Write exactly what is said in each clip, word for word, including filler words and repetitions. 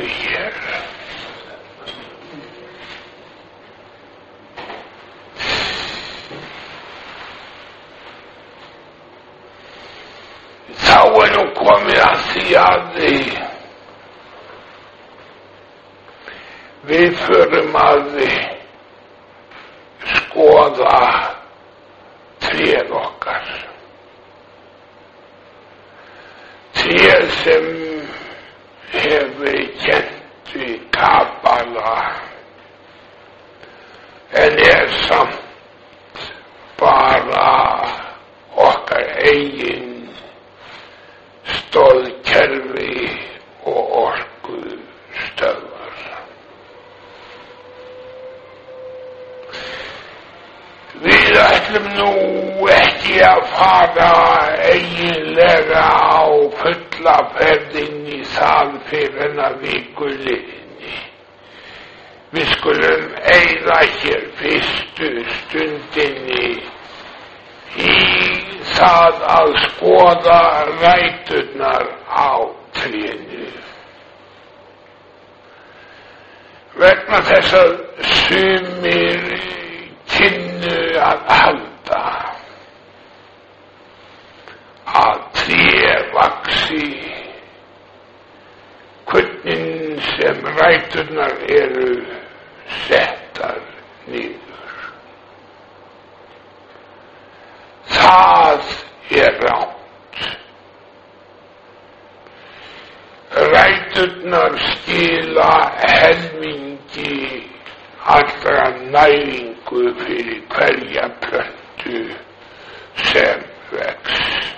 búi hér. Þá er nú komið að því að við förum að skoða tréð okkar. Tréð sem hefur kennt við Kabala en er samt bara okkar eigin stoðkerfi og orkustöðvar. Við ætlum nú ekki að fara eiginlega á fulla ferðin í það fyrir hennar viku liðinni. Við skulum eyða hér fyrstu stundinni í það að skoða ræturnar á trénu. Vegna þess að sumir kynnu að halda að tré vaxi hvernig sem ræturnar eru settar niður. Það er rangt. Ræturnar skila helmingi allra næringu fyrir hverja plöntu sem vex.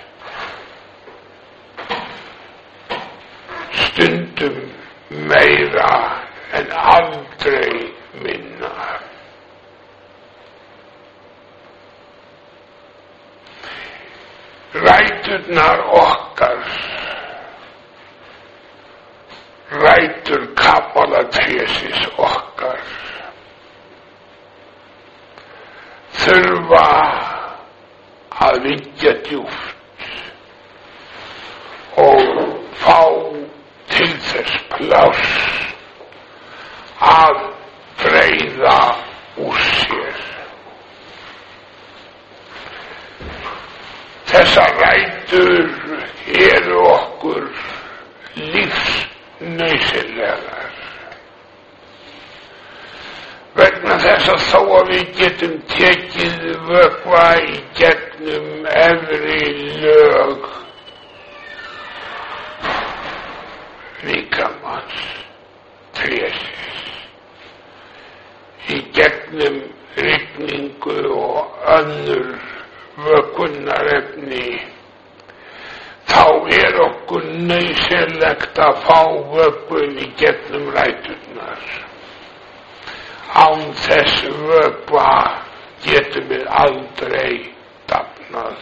Stundum meira en aldrei minna. Ræturnar okkar, rætur Kabalatrésins okkar, þurfa að liggja djúpt og fá til þess pláss að breiða úr sér. Þessar rætur eru okkur lífsnauðsynlegar. Vegna þess að þó að við getum tekið vökva í gegnum efri lög líkamans trésins, í gegnum rigningu og önnur vökunarefni, þá er okkur nauðsynlegt að fá vökun í gegnum ræturnar. Án þess vökva getum við aldrei dafnað.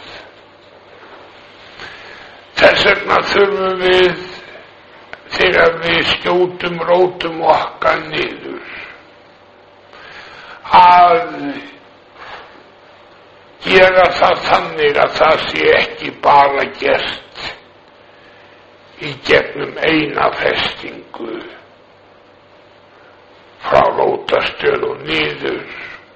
Þess vegna þurfum við, þegar við skjótum rótum okkar niður, að gera það þannig að það sé ekki bara gert í gegnum eina festingu frá rótastöð og niður.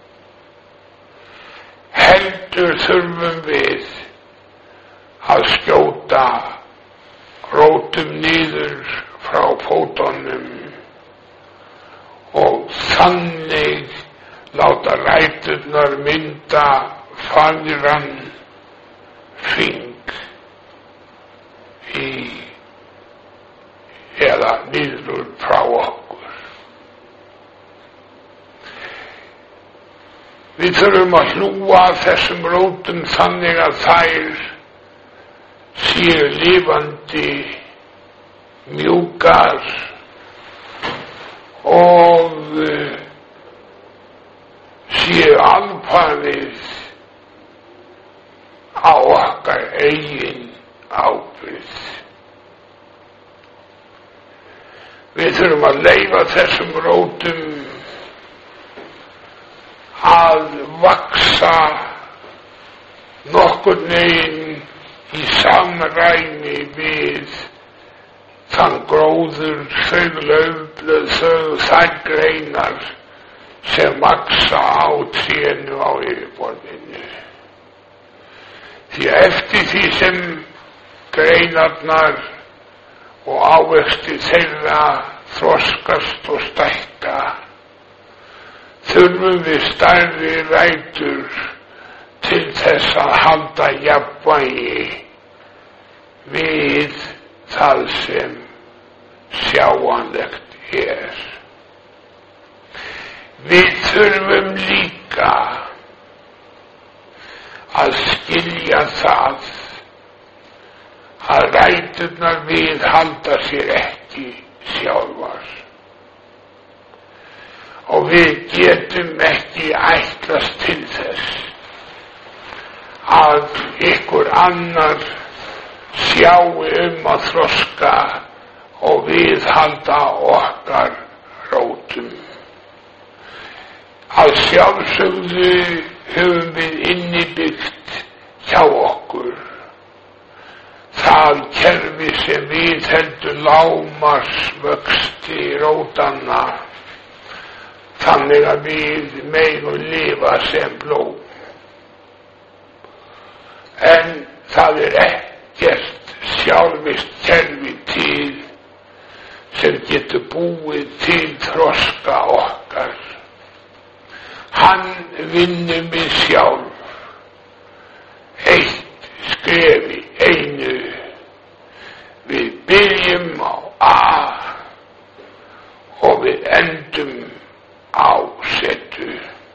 Heldur þurfum við að skjóta rótum niður frá fótunum og þannig láta ræturnar mynda fagran hring í eða niður frá okkur. Við þurfum að hlúa þessum rótum þannig að þær séu lifandi, mjúkar og séu alfarið á okkar eigin ábyrgð. Við þurfum að leyfa þessum rótum að vaksa nokkurn veginn í samræmi við þann gróður gróður, þau laufblöð, þau þaggreinar sem vaksa á trénu á yfirborðinu. Því eftir því sem greinarnar og ávextir þeirra þroskast og stækka, þurfum við stærri rætur til þess að halda jafnvægi við það sem sjáanlegt er. Við þurfum líka að skilja það að ræturnar viðhalda sér ekki sjálfar. Og við getum ekki ætlast til þess að ykkur annar sjái um að þroska og viðhalda okkar rótum. Að sjálfsögðu höfum við innibyggt hjá okkur það kerfi sem viðheldur lágmarksvöxti rótanna, þannig að við megum lifa sem blóm. En það er ekkert sjálfvirkt kerfi til sem getur búið til þroska okkar. Hann vinnur við sjálf, eitt skref í einu. Við byrjum á A og við endum á setu.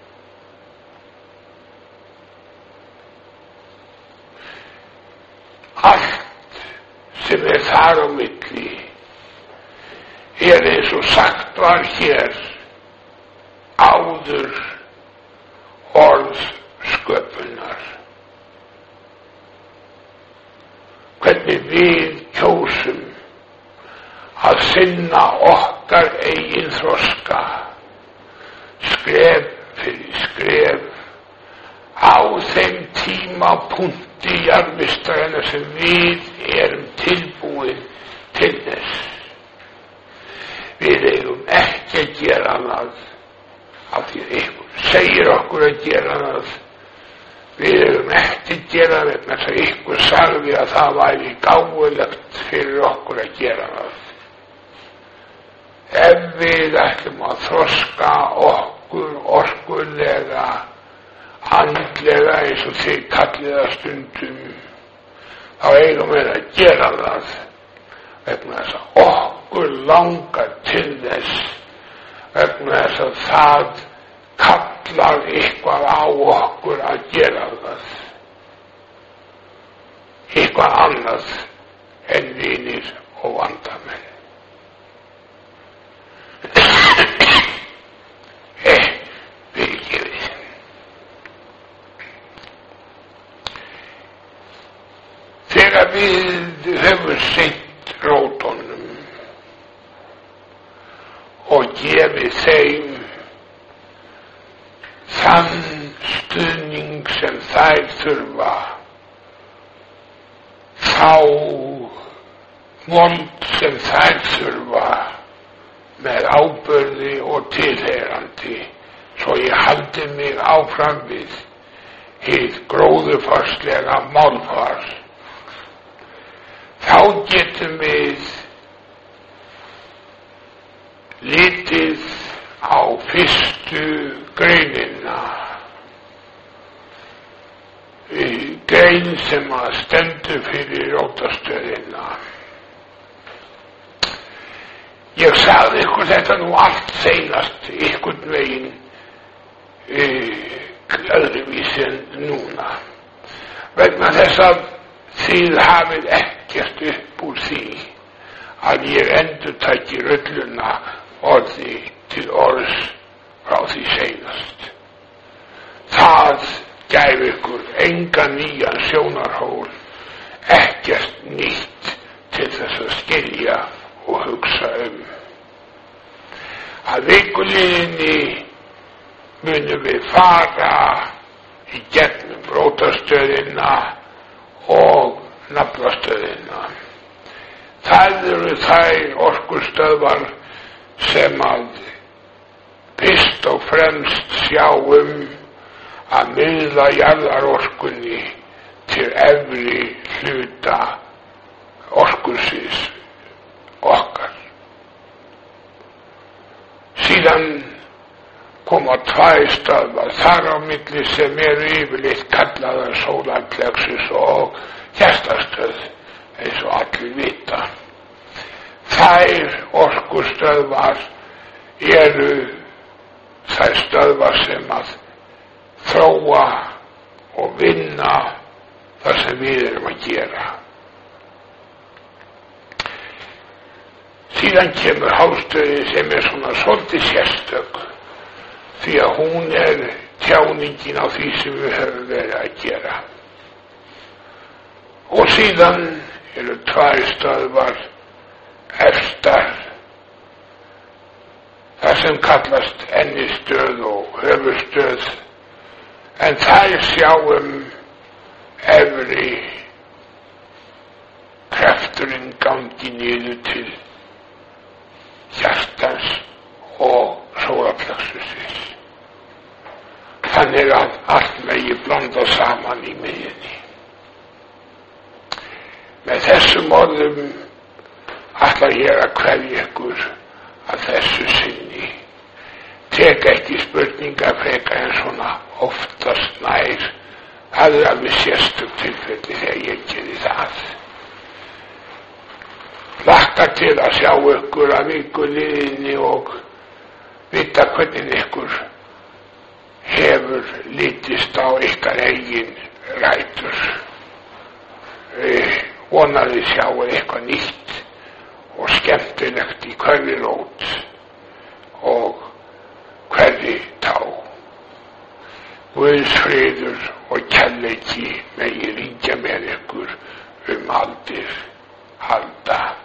Allt sem er þar á milli er eins og sagt var hér áður orð sköpunar. Hvernig við kjósum að sinna okkar eigin þroska, skref fyrir skref, á þeim tímapunkti jarðvistarinnar sem við erum tilbúin til þess. Við eigum ekki að gera það af því að ykkur segir okkur að gera það. Við eigum ekki að gera það vegna þess að ykkur sagði að það væri gáfulegt fyrir okkur að gera það. Ef við ætlum að þroska okkur orkulega, andlega eins og þið kallið það stundum, þá eigum við að gera það vegna þess að okkur langar til þess, vegna þess að það kallar eitthvað á okkur að gera það. Eitthvað annað en vinir og vandamenn. Eh, fyrirgefið. Þegar við höfum sinnt rótunum og gefið þeim þann stuðning sem þær þurfa, þá vond sem þær þurfa með ábyrgði og tilheyrandi, svo ég haldi mig áfram við hið gróðurfarslega málfar. Þá getum við litið á fyrstu greinina, grein sem að stendur fyrir rótastöðina. Ég sagði ykkur þetta nú allt seinast ykkur veginn e, öðruvísi en núna, vegna þess að þið hafið ekkert upp úr því að ég endurtæki rulluna orði til orðs frá því seinast. Það gæfi ykkur enga nýjan sjónarhól, ekkert nýtt til þess að skilja og hugsa um. Að vikuliðinni munum við fara í gegnum rótastöðina og naflastöðina. Það eru þær orkustöðvar sem að fyrst og fremst sjá um að miðla jarðarorkunni til efri hluta orkusins okkar. Síðan koma tvær stöðvar þar á milli sem eru yfirleitt kallaðar sólarplexus og hjartastöð eins og allir vita. Þær orkustöðvar eru þær stöðvar sem að þróa og vinna það sem við erum að gera. Síðan kemur hástöðin sem er svona svolítið sérstök, því að hún er tjáningin á því sem við höfum verið að gera. Og síðan eru tvær stöðvar efstar, það sem kallast ennistöð og höfuðstöð, en þær sjáum efri krafturinn gangi niður til hjartans og sólarplexusins. Þannig að allt megi blanda saman í miðjunni. Með þessum orðum ætla ég að kveðja ykkur að þessu sinni. Tek ekki spurningar frekar en svona oftast nær. Það er alveg sérstök tilfelli þegar ég geri það. Hlakka til að sjá ykkur að viku liðinni og vita hvernig ykkur hefur litist á ykkar eigin rætur. Vonaði sjáu eitthvað nýtt og skemmtilegt í hverri rót og hverri tá. Guðs friður og kærleiki megi ríkja með ykkur um aldir halda.